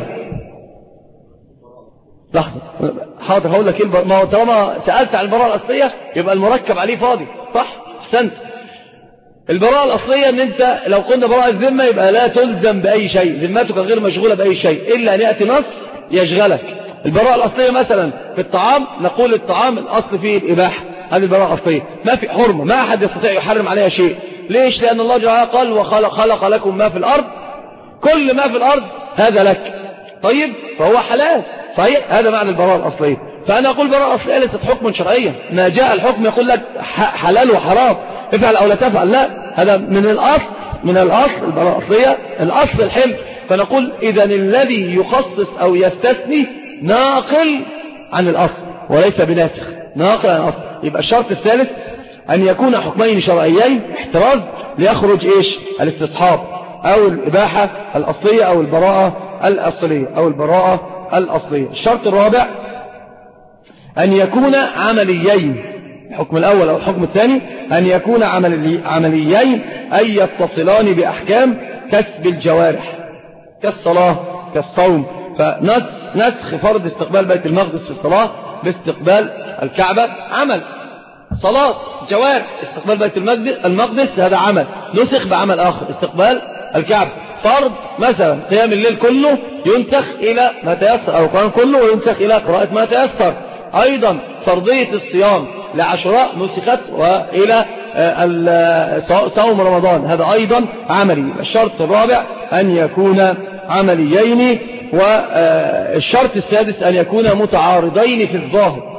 [SPEAKER 1] لحظة، حاضر هقول لك إيه. ما هو طالما سألت عن البراءة الأصلية يبقى المركب عليه فاضي، صح؟ أحسنت. البراءة الأصلية أن أنت لو قلنا براءة الذمة يبقى لا تلزم بأي شيء، ذمتك غير مشغولة بأي شيء إلا أن يأتي نص
[SPEAKER 2] يشغلك. البراءة الأصلية مثلا في الطعام، نقول الطعام الأصل فيه الإباحة، هذه البراءة الأصلية، ما في حرمة، ما أحد يستطيع يحرم عليها شيء. ليش؟ لأن الله جل وعلا قال وخلق لكم ما في الأرض، كل ما في الأرض هذا لك، طيب فهو حلال، صحيح، هذا معنى البراءة الأصلية. فأنا أقول البراءة الأصلية ليست حكم شرعيا، ما جاء الحكم يقول لك حلال وحرام، افعل أو لا تفعل، لا، هذا من الأصل، من الأصل البراءة الأصلية الأصل الحل. فنقول إذن الذي يخصص أو يستثني ناقل عن الأصل وليس بناسخ، ناقل عن الأصل. يبقى الشرط الثالث أن يكون حكمين شرعيين احتراز ليخرج إيش؟ الاستصحاب أو الإباحة الأصلية أو البراءة الأصلية أو البراءة الأصلية. الشرط الرابع أن يكون عمليين، الحكم الأول أو الحكم الثاني أن يكون عمليين، أي يتصلان بأحكام كسب الجوارح كالصلاة كالصوم. فنسخ فرض استقبال بيت المقدس في الصلاة باستقبال الكعبة عمل، صلاة جوارح، استقبال بيت المقدس هذا عمل، نسخ بعمل آخر استقبال الكعبة. فرض مثلا قيام الليل كله ينسخ إلى ما تيسر، أو القرآن كله وينسخ إلى قراءة ما تيسر. أيضا فرضية الصيام لعاشوراء نسخت وإلى صوم رمضان، هذا أيضا عملي. الشرط الرابع أن يكون عمليين. والشرط السادس أن يكون متعارضين في الظاهر.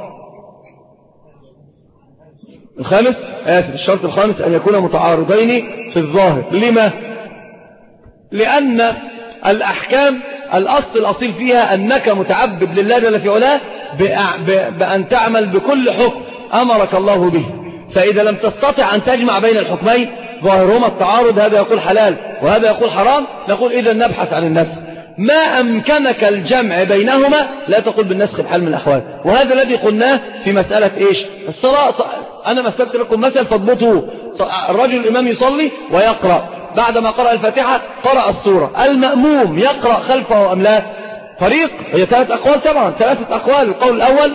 [SPEAKER 2] الشرط الخامس أن يكون متعارضين في الظاهر. لما؟ لأن الأحكام الأصل فيها أنك متعبد لله جل في علاه بأن تعمل بكل حكم أمرك الله به. فإذا لم تستطع أن تجمع بين الحكمين ظاهرهما التعارض، هذا يقول حلال وهذا يقول حرام، نقول إذا نبحث عن النسخ. ما أمكنك الجمع بينهما لا تقول بالنسخ بحال من الأحوال. وهذا الذي قلناه في مسألة إيش؟ الصلاة. أنا مثلت لكم مثل فاضبطوا. الرجل الإمام يصلي ويقرأ، بعدما قرأ الفاتحة قرأ السورة، المأموم يقرأ خلفه أم لا؟ فريق، هي ثلاثة أقوال طبعا، ثلاثة أقوال. القول الأول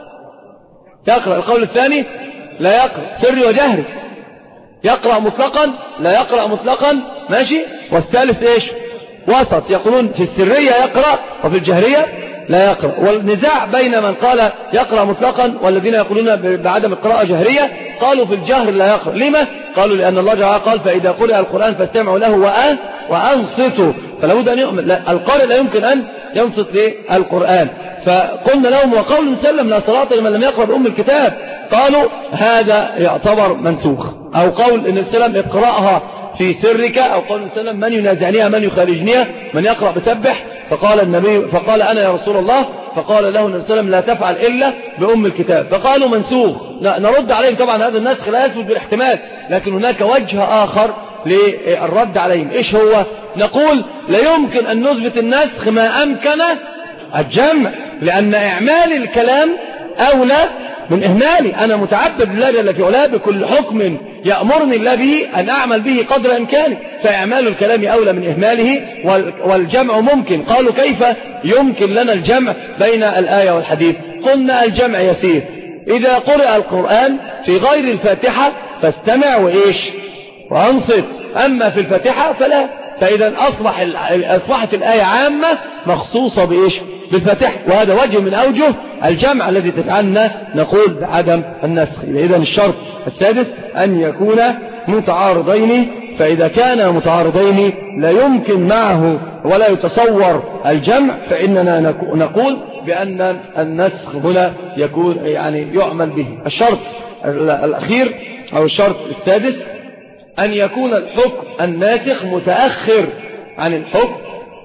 [SPEAKER 2] يقرأ، القول الثاني لا يقرأ، سري وجهري، يقرأ مطلقا لا يقرأ مطلقا، ماشي. والثالث إيش؟ وسط، يقولون في السرية يقرأ وفي الجهرية لا يقرأ. والنزاع بين من قال يقرأ مطلقا والذين يقولون بعدم القراءة جهرية، قالوا في الجهر لا يقرأ. لما؟ قالوا لأن الله جل وعلا قال فإذا قرأ القرآن فاستمعوا له وأنصتوا، فلابد أن يؤمن القارئ لا يمكن أن ينصت للقرآن. فقلنا لهم وقول سلم لا صلاة لمن لم يقرأ بأم الكتاب، قالوا هذا يعتبر منسوخ. أو قول إن السلام اقرأها في سرك، أو قول السلام من ينازعنيها من يخارجنيها من يقرأ بسبح، فقال النبي فقال أنا يا رسول الله، فقال له النبي صلى الله عليه وسلم لا تفعل إلا بأم الكتاب، فقالوا منسوخ. لا نرد عليهم طبعا هذا النسخ لا يثبت بالاحتمال، لكن هناك وجه آخر للرد عليهم. إيش هو؟ نقول لا يمكن أن نثبت النسخ ما أمكن الجمع، لأن إعمال الكلام أولى من إهمالي. أنا متعبد لله جل في علاه بكل حكم يأمرني الله به أن أعمل به قدر إمكاني، فإعمال الكلام أولى من إهماله، والجمع ممكن. قالوا كيف يمكن لنا الجمع بين الآية والحديث؟ قلنا الجمع يسير، إذا قرأ القرآن في غير الفاتحة فاستمع وإيش وأنصت، أما في الفاتحة فلا. فإذا أصبحت الآية عامة مخصوصة بإيش؟ بالفتح. وهذا وجه من أوجه الجمع الذي تجعلنا نقول بعدم النسخ. إذن الشرط السادس أن يكون متعارضين، فإذا كان متعارضين لا يمكن معه ولا يتصور الجمع، فإننا نقول بأن النسخ هنا يكون يعني يعمل به. الشرط الأخير أو الشرط السادس أن يكون الحكم الناسخ متأخر عن الحكم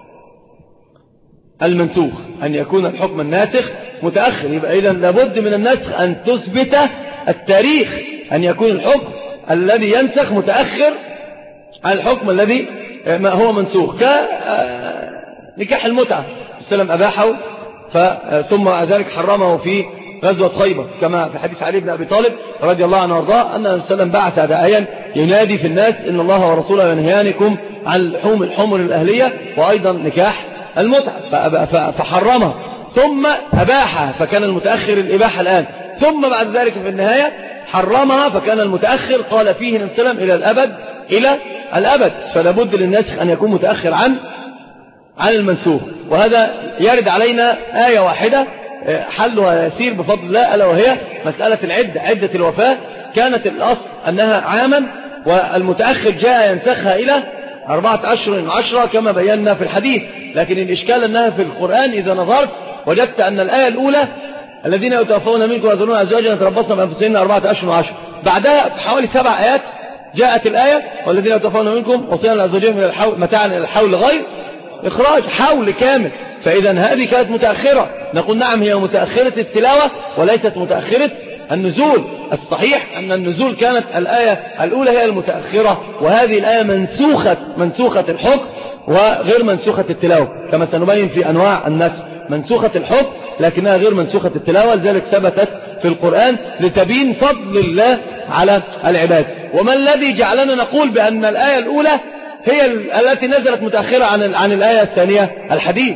[SPEAKER 2] المنسوخ. أن يكون الحكم الناسخ متأخر، يبقى إذن لابد من النسخ أن تثبت التاريخ، أن يكون الحكم الذي ينسخ متأخر عن الحكم الذي ما هو منسوخ. كنكاح المتعة، السلام أباحه ثم ذلك حرمه في غزوة خيبر، كما في حديث علي بن أبي طالب رضي الله عنه وارضاه أن السلام بعث داعيا ينادي في الناس إن الله ورسوله ينهيانكم عن لحوم الحمر الأهلية وأيضا نكاح المتعة، فحرمها ثم أباحها، فكان المتأخر الإباحة الآن، ثم بعد ذلك في النهاية حرمها، فكان المتأخر قال فيه النبي صلى الله عليه وسلم إلى الأبد. فلا بد للناسخ أن يكون متأخر عن المنسوخ. وهذا يرد علينا آية واحدة حلها يسير بفضل الله، ألا وهي مسألة العدة. عدة الوفاة كانت الأصل أنها عاما، والمتأخر جاء ينسخها إلى 4 أشهر و10 كما بينا في الحديث. لكن الإشكال أنها في القرآن إذا نظرت وجدت أن الآية الأولى الذين يتوفون منكم ويذرون أزواجا يتربصن بأنفسهن 4 أشهر و10، بعدها بحوالي 7 آيات جاءت الآية والذين يتوفون منكم وصيا لأزواجهم إلى الحول متاعا إلى الحول غير إخراج، حول كامل. فإذا هذه كانت متأخرة. نقول نعم هي متأخرة التلاوة وليست متأخرة النزول. الصحيح أن النزول كانت الآية الأولى هي المتأخرة، وهذه الآية منسوخة الحكم وغير منسوخة التلاوة، كما سنبين في أنواع النسخ. منسوخة الحكم لكنها غير منسوخة التلاوة، لذلك ثبتت في القرآن لتبين فضل الله على العباد. وما الذي جعلنا نقول بأن الآية الأولى هي التي نزلت متأخرة عن الآية الثانية؟ الحديث.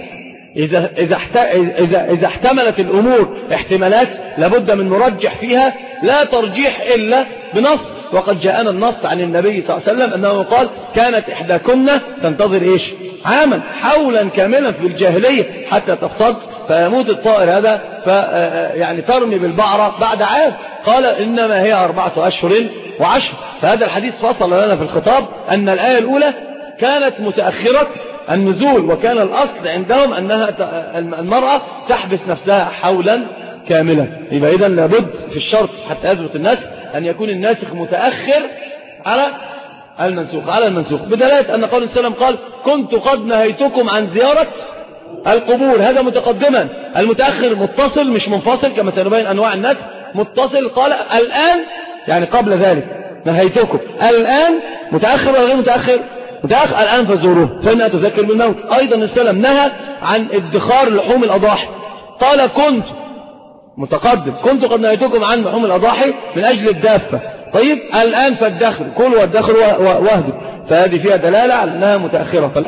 [SPEAKER 2] إذا احتملت الأمور احتمالات لابد من مرجح فيها، لا ترجيح إلا بنص. وقد جاءنا النص عن النبي صلى الله عليه وسلم أنه قال كانت إحداكن تنتظر عاما حولا كاملا في الجاهلية حتى تفتض فيموت الطائر هذا يعني ترمي بالبعرة بعد عام. قال إنما هي 4 أشهر و10. فهذا الحديث فصل لنا في الخطاب أن الآية الأولى كانت متأخرة النزول، وكان الأصل عندهم أنها المرأة تحبس نفسها حولا كاملا. يبقى إذن لابد في الشرط حتى يثبت النسخ أن يكون الناسخ متأخر على المنسوخ بدلالة أن قول السلام قال كنت قد نهيتكم عن زيارة القبور. هذا متقدما. المتأخر متصل مش منفصل كما سنبين أنواع النسخ. متصل قال الآن يعني قبل ذلك نهيتكم، الآن متأخر ولا غير متأخر؟ متأخر. الآن فزوروه فإنها تذكر بالموت. أيضا السلام نهى عن ادخار لحوم الأضاحي، قال كنت متقدم كنت قد نهيتكم عن لحوم الأضاحي من أجل الدافة. طيب الآن فالدخل كل والدخل وهدوا، فهذه فيها دلالة على أنها متأخرة. حتى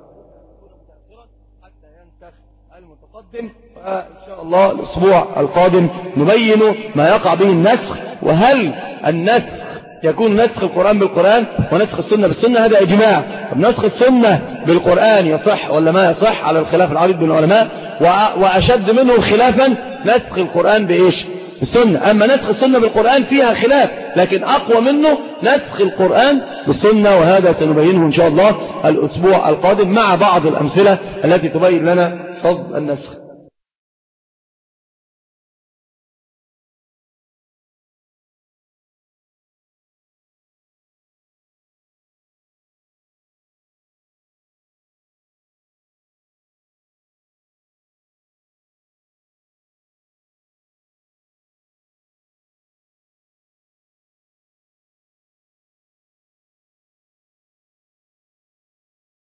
[SPEAKER 2] ينتخ المتقدم. فإن شاء الله الأسبوع القادم نبين ما يقع به النسخ، وهل النسخ يكون نسخ القرآن بالقرآن ونسخ السنة بالسنة. هذا إجماع. نسخ السنة بالقرآن يصح ولا ما يصح على الخلاف العريض بين العلماء، وأشد منه خلافا نسخ القرآن بالسنة. أما نسخ السنة بالقرآن فيها خلاف، لكن أقوى منه نسخ القرآن بالسنة، وهذا سنبينه إن شاء الله الأسبوع القادم مع بعض الأمثلة التي تبين لنا فضل النسخ.